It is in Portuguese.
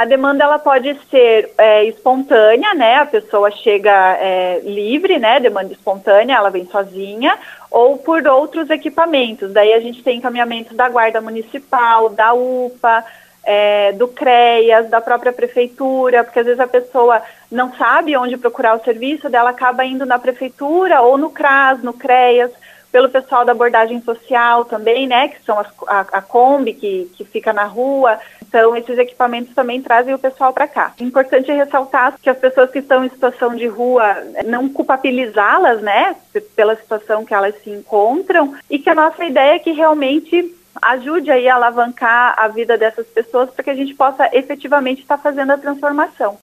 A demanda ela pode ser espontânea, né? A pessoa chega livre, né? Demanda espontânea, ela vem sozinha, ou por outros equipamentos. Daí a gente tem encaminhamento da Guarda Municipal, da UPA, do CREAS, da própria prefeitura, porque às vezes a pessoa não sabe onde procurar o serviço, dela acaba indo na prefeitura ou no CRAS, no CREAS, pelo pessoal da abordagem social também, né, que são a Kombi que fica na rua. Então, esses equipamentos também trazem o pessoal para cá. Importante ressaltar que as pessoas que estão em situação de rua, não culpabilizá-las, né, pela situação que elas se encontram, e que a nossa ideia é que realmente ajude aí a alavancar a vida dessas pessoas para que a gente possa efetivamente estar fazendo a transformação.